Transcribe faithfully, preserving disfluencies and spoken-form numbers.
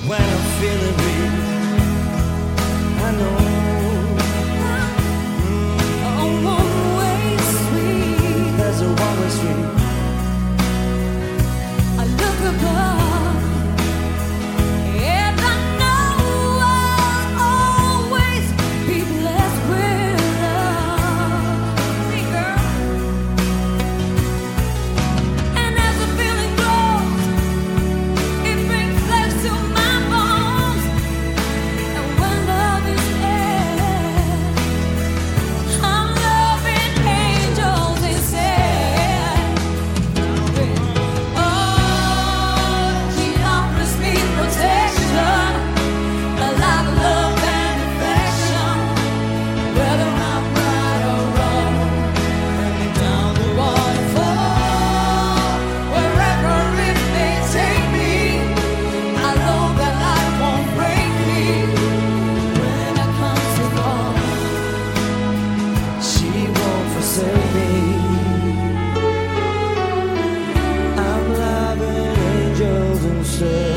when I'm feeling weak. I know. A one-way street. There's a one-way street. I look above, and I know I'll always be blessed with love. See, girl. And as the feeling grows, it brings flesh to my bones. And when love is there, I'm loving angels instead. Oh, he offers me protection, a lot of love and affection, whether I'm right or wrong. And down the waterfall, wherever it may take me, I know that life won't break me when I come to fall. She won't forsake me. I'm loving angels instead.